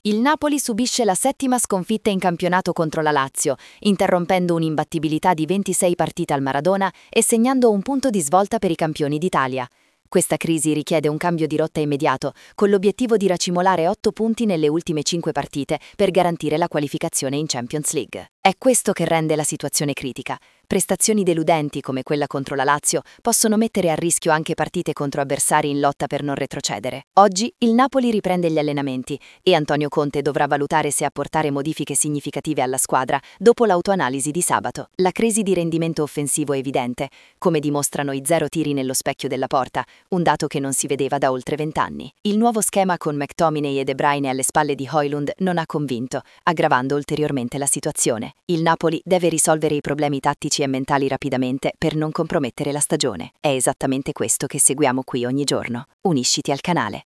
Il Napoli subisce la settima sconfitta in campionato contro la Lazio, interrompendo un'imbattibilità di 26 partite al Maradona e segnando un punto di svolta per i campioni d'Italia. Questa crisi richiede un cambio di rotta immediato, con l'obiettivo di racimolare 8 punti nelle ultime 5 partite per garantire la qualificazione in Champions League. È questo che rende la situazione critica. Prestazioni deludenti come quella contro la Lazio possono mettere a rischio anche partite contro avversari in lotta per non retrocedere. Oggi il Napoli riprende gli allenamenti e Antonio Conte dovrà valutare se apportare modifiche significative alla squadra dopo l'autoanalisi di sabato. La crisi di rendimento offensivo è evidente, come dimostrano i 0 tiri nello specchio della porta, un dato che non si vedeva da oltre 20 anni. Il nuovo schema con McTominay e De Bruyne alle spalle di Højlund non ha convinto, aggravando ulteriormente la situazione. Il Napoli deve risolvere i problemi tattici e mentali rapidamente per non compromettere la stagione. È esattamente questo che seguiamo qui ogni giorno. Unisciti al canale.